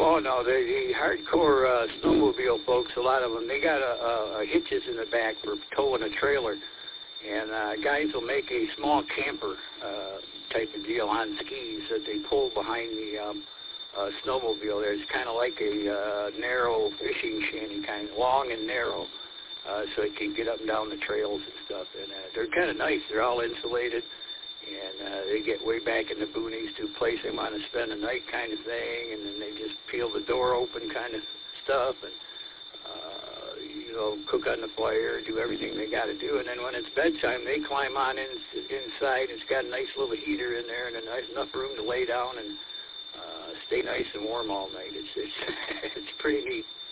Oh, no, the hardcore snowmobile folks, a lot of them, they got hitches in the back for towing a trailer. And guys will make a small camper type of deal on skis that they pull behind the snowmobile there. It's kind of like a narrow fishing shanty, kind of long and narrow, so it can get up and down the trails and stuff. And they're kind of nice. They're all insulated, and they get way back in the boonies to a place they want to spend the night kind of thing, and then they just peel the door open kind of stuff, and cook on the fire, do everything they got to do. And then when it's bedtime, they climb on inside. It's got a nice little heater in there and enough room to lay down and stay nice and warm all night. It's pretty neat.